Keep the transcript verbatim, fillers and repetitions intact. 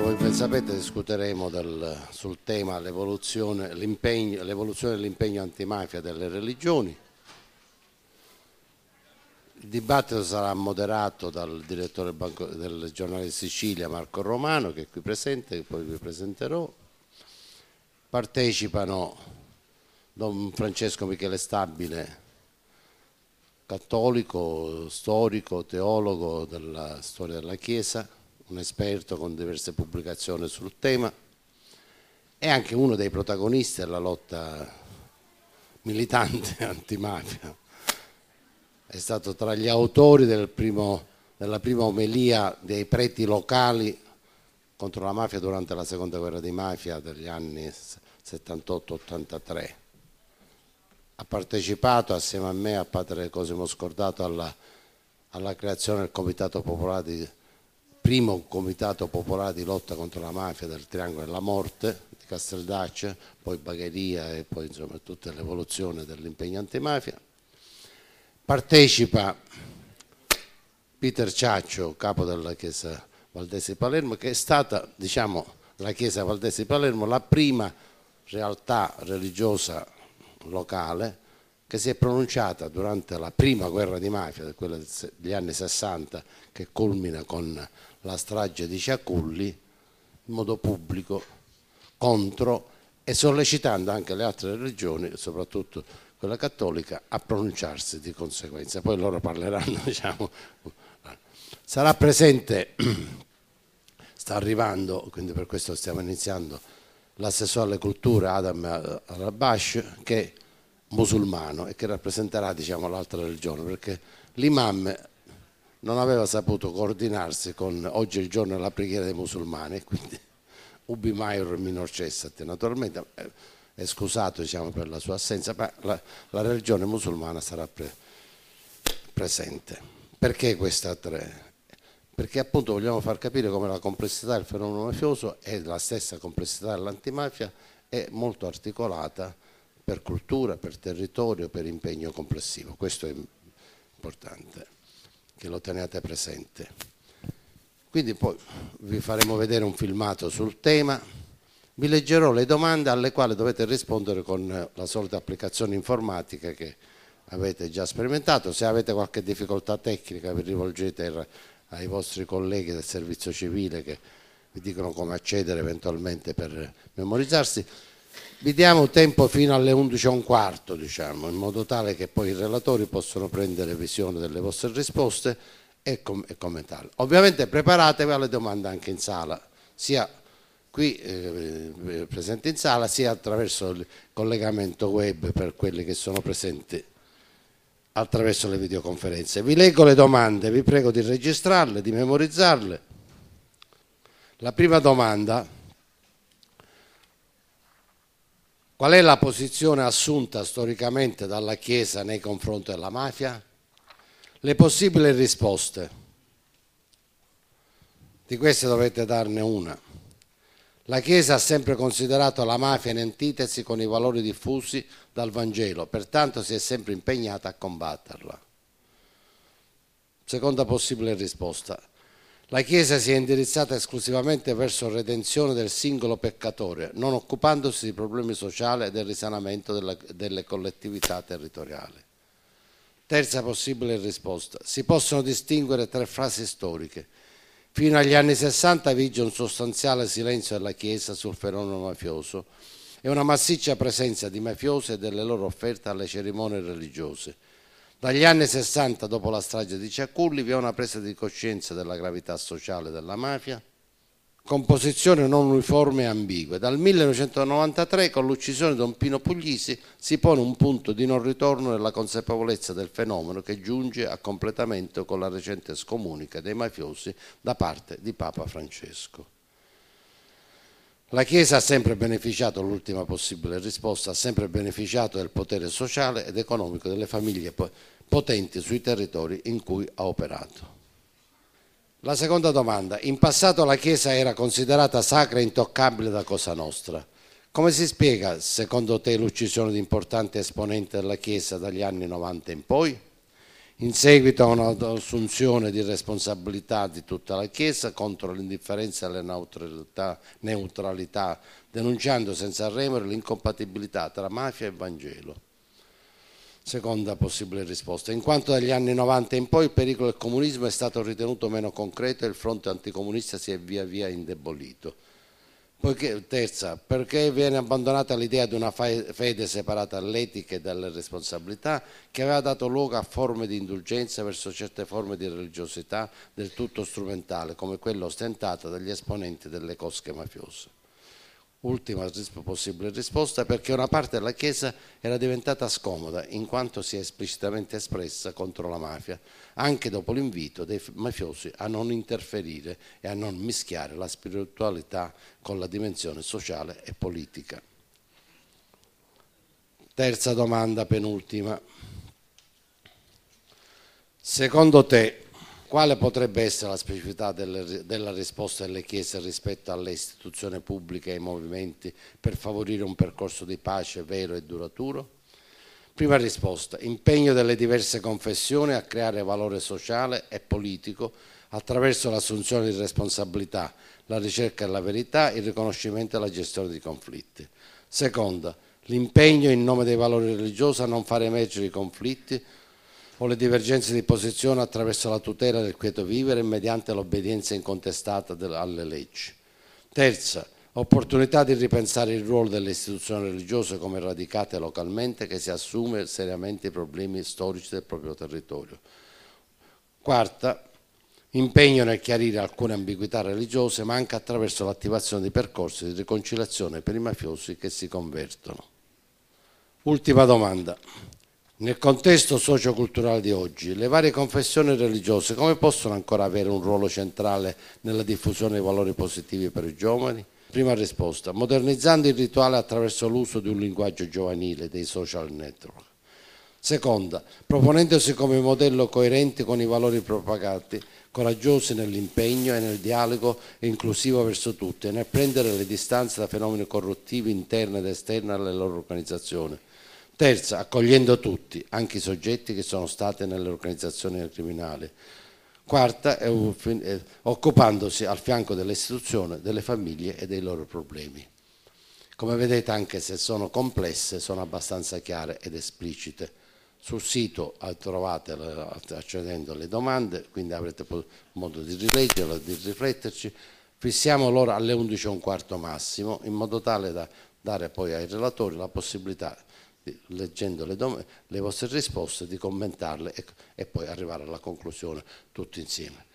come ben sapete discuteremo del, sul tema l'evoluzione l'evoluzione dell'impegno antimafia delle religioni. Il dibattito sarà moderato dal direttore banco, del giornale di Sicilia Marco Romano, che è qui presente, che poi vi presenterò. Partecipano Don Francesco Michele Stabile, cattolico, storico, teologo della storia della Chiesa, un esperto con diverse pubblicazioni sul tema, e anche uno dei protagonisti della lotta militante antimafia. È stato tra gli autori del primo, della prima omelia dei preti locali contro la mafia durante la seconda guerra di mafia degli anni settantotto ottantatré. Ha partecipato assieme a me, a padre Cosimo Scordato, alla, alla creazione del Comitato Popolare di, primo Comitato Popolare di lotta contro la mafia del Triangolo della Morte di Casteldaccia, poi Bagheria e poi insomma tutta l'evoluzione dell'impegno antimafia. Partecipa Peter Ciaccio, capo della Chiesa Valdese di Palermo, che è stata, diciamo, la Chiesa Valdese di Palermo la prima realtà religiosa locale che si è pronunciata durante la prima guerra di mafia, quella degli anni sessanta, che culmina con la strage di Ciaculli, in modo pubblico contro e sollecitando anche le altre religioni, soprattutto quella cattolica, a pronunciarsi di conseguenza. Poi loro parleranno, diciamo. Sarà presente, sta arrivando, quindi per questo stiamo iniziando, l'assessore alle culture Adam Arabash, che è musulmano e che rappresenterà, diciamo, l'altra religione, perché l'imam non aveva saputo coordinarsi con oggi è il giorno della preghiera dei musulmani, quindi ubi maior minor cessat, naturalmente è scusato, diciamo, per la sua assenza, ma la, la religione musulmana sarà pre, presente. Perché questa tre? Perché appunto vogliamo far capire come la complessità del fenomeno mafioso e la stessa complessità dell'antimafia è molto articolata per cultura, per territorio, per impegno complessivo. Questo è importante che lo teniate presente. Quindi poi vi faremo vedere un filmato sul tema, vi leggerò le domande alle quali dovete rispondere con la solita applicazione informatica che avete già sperimentato. Se avete qualche difficoltà tecnica vi rivolgete ai vostri colleghi del servizio civile che vi dicono come accedere eventualmente per memorizzarsi. Vi diamo tempo fino alle undici e un quarto, diciamo, in modo tale che poi i relatori possono prendere visione delle vostre risposte e, com e commentarle. Ovviamente preparatevi alle domande anche in sala, sia qui eh, presenti in sala, sia attraverso il collegamento web per quelli che sono presenti attraverso le videoconferenze. Vi leggo le domande, vi prego di registrarle, di memorizzarle. La prima domanda: qual è la posizione assunta storicamente dalla Chiesa nei confronti della mafia? Le possibili risposte. Di queste dovete darne una. La Chiesa ha sempre considerato la mafia in antitesi con i valori diffusi dal Vangelo, pertanto si è sempre impegnata a combatterla. Seconda possibile risposta. La Chiesa si è indirizzata esclusivamente verso la redenzione del singolo peccatore, non occupandosi di problemi sociali e del risanamento della, delle collettività territoriali. Terza possibile risposta. Si possono distinguere tre fasi storiche. Fino agli anni sessanta vige un sostanziale silenzio della Chiesa sul fenomeno mafioso e una massiccia presenza di mafiosi e delle loro offerte alle cerimonie religiose. Dagli anni sessanta, dopo la strage di Ciaculli, vi è una presa di coscienza della gravità sociale della mafia, con posizioni non uniformi e ambigue. Dal millenovecentonovantatré, con l'uccisione di Don Pino Puglisi, si pone un punto di non ritorno nella consapevolezza del fenomeno che giunge a completamento con la recente scomunica dei mafiosi da parte di Papa Francesco. La Chiesa ha sempre beneficiato, l'ultima possibile risposta, ha sempre beneficiato del potere sociale ed economico delle famiglie potenti sui territori in cui ha operato. La seconda domanda: in passato la Chiesa era considerata sacra e intoccabile da Cosa Nostra. Come si spiega, secondo te, l'uccisione di importanti esponenti della Chiesa dagli anni novanta in poi? in seguito a un'assunzione di responsabilità di tutta la Chiesa contro l'indifferenza e la neutralità, neutralità, denunciando senza remore l'incompatibilità tra mafia e Vangelo. Seconda possibile risposta: in quanto dagli anni novanta in poi il pericolo del comunismo è stato ritenuto meno concreto e il fronte anticomunista si è via via indebolito. Poiché, terza, perché viene abbandonata l'idea di una fede separata dall'etica e dalle responsabilità, che aveva dato luogo a forme di indulgenza verso certe forme di religiosità del tutto strumentale, come quella ostentata dagli esponenti delle cosche mafiose. Ultima possibile risposta: perché una parte della Chiesa era diventata scomoda in quanto si è esplicitamente espressa contro la mafia, anche dopo l'invito dei mafiosi a non interferire e a non mischiare la spiritualità con la dimensione sociale e politica. Terza domanda, penultima. Secondo te, quale potrebbe essere la specificità delle, della risposta delle Chiese rispetto alle istituzioni pubbliche e ai movimenti per favorire un percorso di pace vero e duraturo? Prima risposta: impegno delle diverse confessioni a creare valore sociale e politico attraverso l'assunzione di responsabilità, la ricerca della verità, il riconoscimento e la gestione di conflitti. Seconda, l'impegno in nome dei valori religiosi a non far emergere i conflitti o le divergenze di posizione attraverso la tutela del quieto vivere mediante l'obbedienza incontestata alle leggi. Terza, opportunità di ripensare il ruolo delle istituzioni religiose come radicate localmente, che si assume seriamente i problemi storici del proprio territorio. Quarta, impegno nel chiarire alcune ambiguità religiose, ma anche attraverso l'attivazione di percorsi di riconciliazione per i mafiosi che si convertono. Ultima domanda. Nel contesto socioculturale di oggi, le varie confessioni religiose come possono ancora avere un ruolo centrale nella diffusione dei valori positivi per i giovani? Prima risposta: modernizzando il rituale attraverso l'uso di un linguaggio giovanile, dei social network. Seconda, proponendosi come modello coerente con i valori propagati, coraggiosi nell'impegno e nel dialogo inclusivo verso tutti e nel prendere le distanze da fenomeni corruttivi interni ed esterni alle loro organizzazioni. Terza, accogliendo tutti, anche i soggetti che sono stati nelle organizzazioni criminali. Quarta, eh, occupandosi al fianco delle istituzioni, delle famiglie e dei loro problemi. Come vedete, anche se sono complesse, sono abbastanza chiare ed esplicite. Sul sito trovate, accedendo alle domande, quindi avrete modo di rileggerlo, di rifletterci. Fissiamo l'ora alle undici e un quarto massimo, in modo tale da dare poi ai relatori la possibilità, leggendo le, le vostre risposte, di commentarle e, e poi arrivare alla conclusione tutti insieme.